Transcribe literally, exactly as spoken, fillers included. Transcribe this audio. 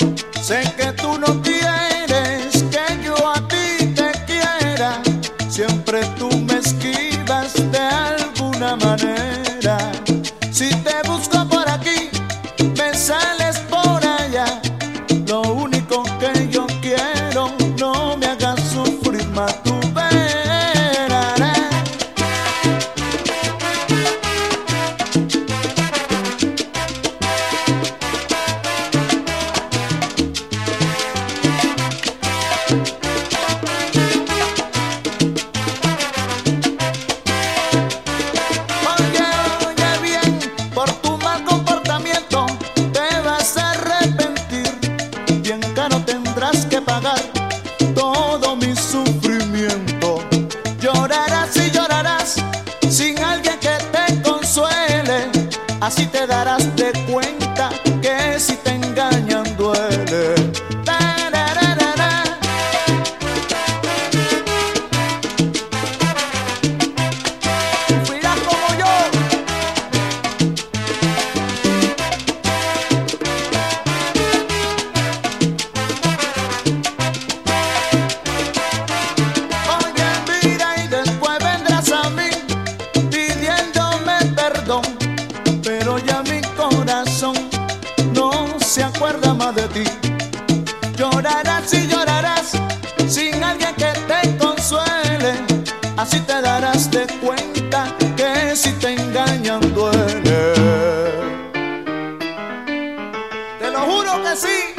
Sé que tú no quieres que yo a ti te quiera, siempre tú me esquivas de alguna manera. Si te busco por aquí, me sales por allá. Lo único que yo quiero, no me hagas sufrir más, tú verás. Pagar todo mi sufrimiento. Llorarás y llorarás sin alguien que te consuele. Así te darás de cuenta que si te engañan duele. Sufrirás como yo. Pero ya mi corazón no se acuerda más de ti. Llorarás y llorarás sin alguien que te consuele. Así te darás de cuenta que si te engañan duele. Te lo juro que sí.